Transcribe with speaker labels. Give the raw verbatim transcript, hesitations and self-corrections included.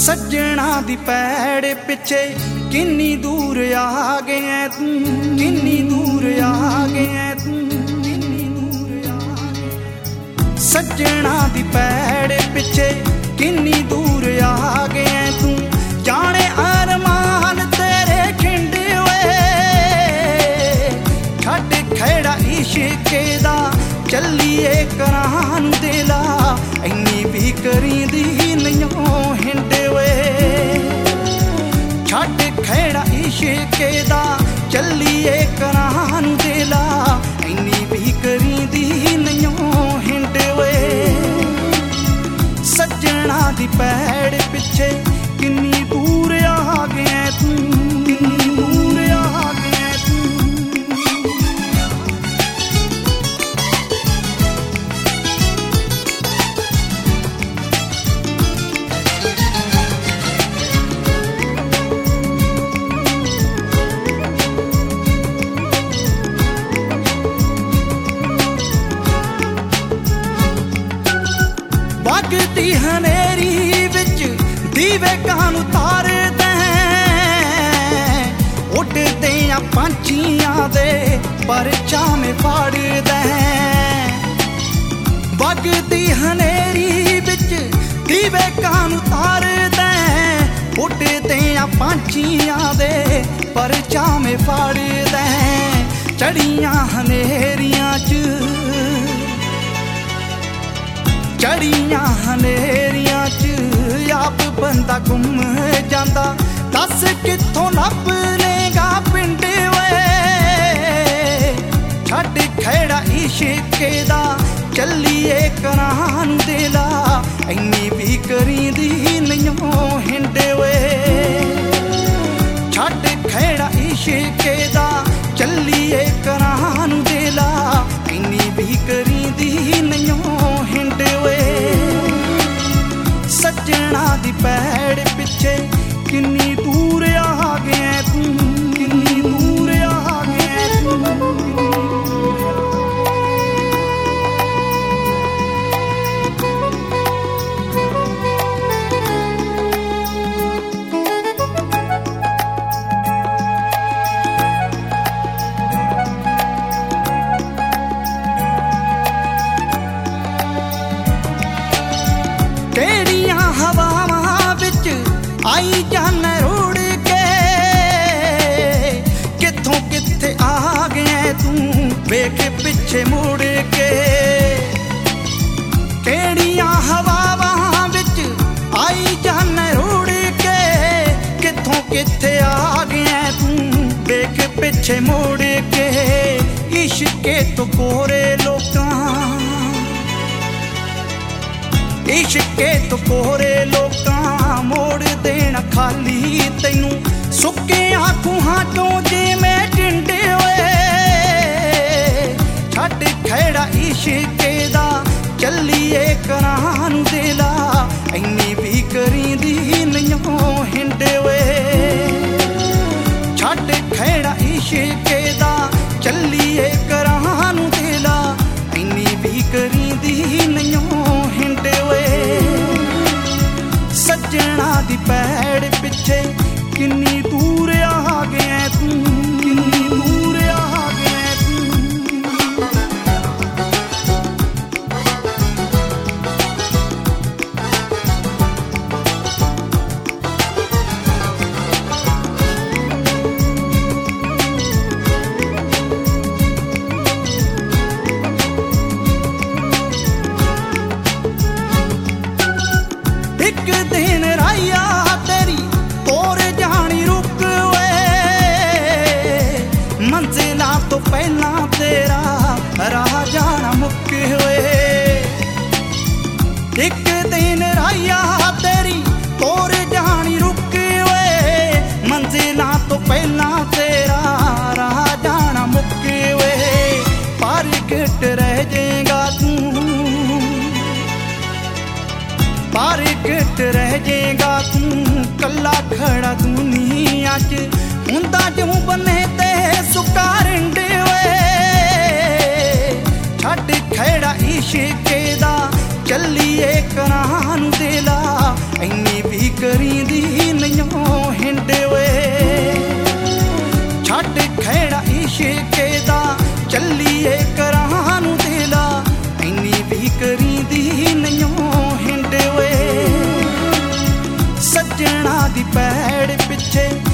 Speaker 1: सज्जणा दी पैड़ पिछे किन्नी दूर आ गया तू, किन्नी दूर आ गया तू, किन्नी दूर आ गया। सज्जणा दी पैड़ पिछे किन्नी दूर आ गया तू, जाने अरमान तेरे खिंडे हुए छड़ खैड़ा इश्के दा चलिए करान दिला इन्नी भी करी दी नहीं हिंडे वे छड़ खैड़ा इश्के दा चलिए करान दिला इन्नी भी करी दी नहीं हिंडे वे। सज्जणा दी पैड़ पिछे किन्नी दूर आ गया तू, किन्नी दूर आ गया तू। वगदी हनेरी विच दीवे कानू तारदे उड़दे पंछियां दे परचा में फाड़दे। वगदी हनेरी विच दीवे कानू तारदे उड़दे पंछियां दे परचा में फाड़दे। चढ़ियां हनेरियां च चढ़ियां हनेरियां च आप बंदा गुम जांदा, दस कित्थों लभ लेगा पिंड वे छड़ खैड़ा इश्के दा चलिए करान दिला इन्नी भी करी दी नहीं हिंडे वे छड़ खैड़ा इश्के दा चलिए करान दिला इन्नी भी करी दी नहीं हिंडे वे। सज्जणा दी पैड़ पिछे किन्नी दूर आ गया तू, किन्नी दूर आ गया तू। केड़ियां हवावां विच आई जान रुड़ के कित्थों कित्थे आ गया तू वेख पिछे मुड़ के। केड़ियां हवावां विच आई जान रुड़ के कित्थों कित्थे आ गया तू वेख पिछे मुड़ के। इश्के तो कोरे लोकां इश्के तो कोरे लोकां मोड़ देना खाली तैनू सुके आखूहां चों जिवें टिंडे होए छड़ खैड़ा इश्के दा चलिए करान दिला इन्नी भी करी दी नहीं हिंडे वे छड़ खैड़ा इश्के दा चलिए करान दिला इन्नी भी करी दी नहीं हिंडे वे। सज्जणा दी पैड़ पिछे किन्नी दूर आ गया तू, किन्नी दूर आ गया तू। एक दिन राया तेरी तोर जानी रुक वे मंजिला तो पहला तेरा राह जाना मुक हुए। एक दिन राया तेरी तोर जानी रुक वे मंजिला तो पहला तेरा राह जाना मुक हुए। पर किट रह जाएगा तू पर किट रह जाएगा तू कला खड़ा दुनिया च हुंदा जूं बने ते सुका रिंडे वे छड़ खैड़ा इश्के दा चलिए करान दिला इन्नी भी करी हिंडे वे छड्ड खैड़ा इश्के दा चलिए करां नूं दिला इन्नी भी करींदी नहीं हिंडे वे सज्जणा दी पैड़ पिछे